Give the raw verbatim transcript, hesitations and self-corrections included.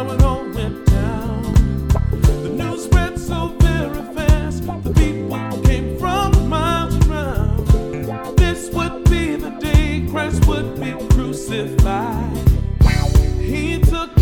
how it all went down. The news spread so very fast, the people came from miles around. This would be the day Christ would be crucified. He took